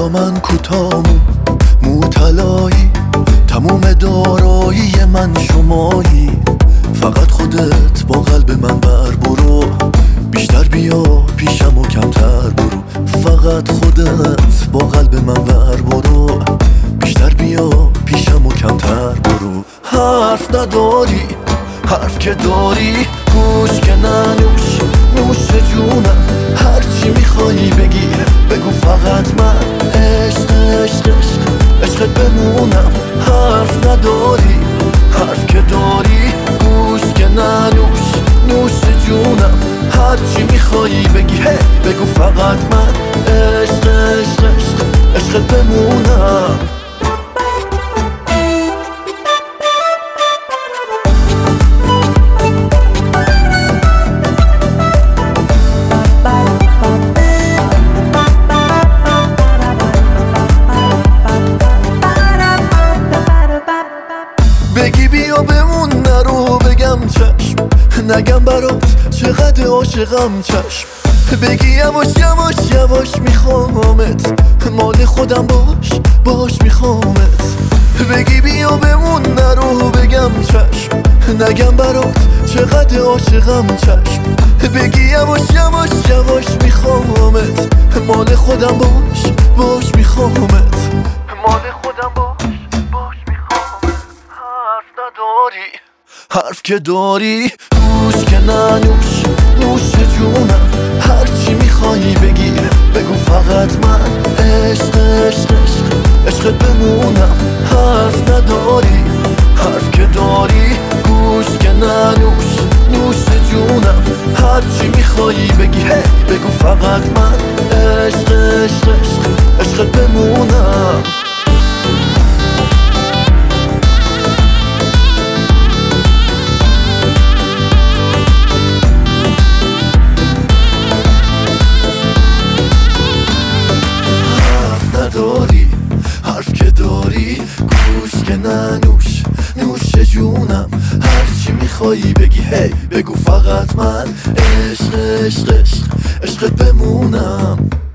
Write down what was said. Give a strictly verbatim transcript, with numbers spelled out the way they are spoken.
دامن کوتاه مو طلایی، تموم دارایی من شمایی. فقط خودت با قلب من بر برو، بیشتر بیا پیشم و کمتر برو. فقط خودت با قلب من بر برو، بیشتر بیا پیشم و کمتر برو. حرف نداری، حرف که داری گوش که ننوش، نوش جونم. هرچی میخوایی بگی بگو، فقط من عشق عشق عشق عشقت بمونم. حرف نداری، حرف که داری گوش که ننوش، نوش جونم. هرچی میخوایی بگی هی بگو، فقط من عشق عشق عشق عشقت بمونم. بگی بیا بمون نرو بگم چشم، نگم برات چقدر عاشقم چشم. بگی یواش یواش یواش میخوامت، مال خودم باش باش میخوامت. بگی بیا بمون نرو بگم چشم، نگم برات چقدر عاشقم چشم. بگی یواش یواش یواش میخوامت، مال خودم باش باش میخوامت. مال خودم باش باش میخوامت. حرف نداری، حرف که داری گوش که ننوش، نوش جونم. هرچی میخوایی بگی بگو، فقط من عشق عشق عشق عشقت بمونم. حرف نداری، حرف که داری گوش که ننوش، نوش جونم. هرچی میخوایی بگی هی بگو، فقط من عشق عشق عشق عشقت بمونم. داری حرف که داری گوش که ننوش، نوش جونم. هرچی میخوایی بگی هی بگو، فقط من عشق عشق عشق عشقت بمونم.